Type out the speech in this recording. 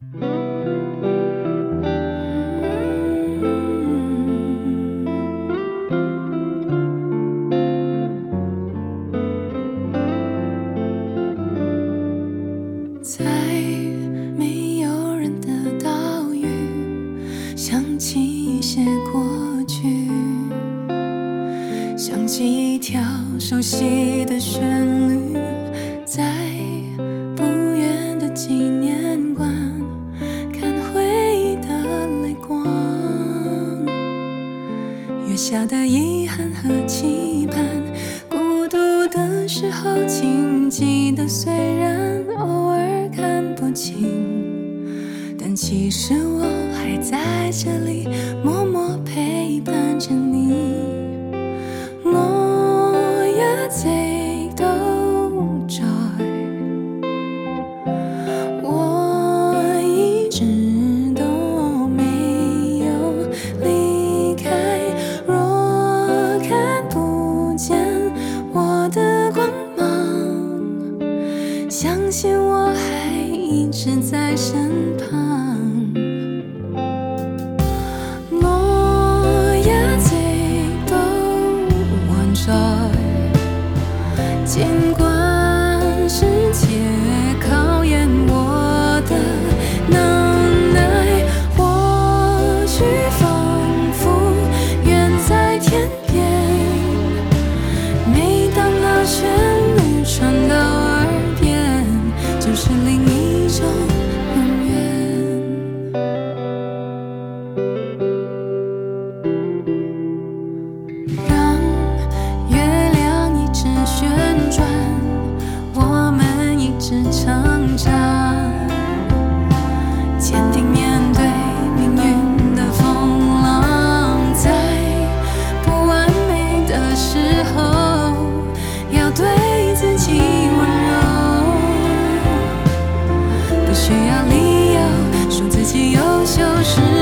在没有人的岛屿，想起一些过去，想起一条熟悉的旋律，在不远的纪念馆看回忆的泪光，月下的遗憾和期盼，孤独的时候请记得，虽然偶尔看不清，但其实我还在这里默默陪伴着你。我也知道在，我一直都没有离开。若看不见我的光芒，相信我还一直在身旁。我也知道还在，尽管世界考验我的能耐，或许仿佛远在天边，每当那旋律传到耳边，就是另一种永远。让月亮一直旋转，我们一直成长，坚定面对命运的风浪，在不完美的时候，要对自己温柔，不需要理由说自己优秀是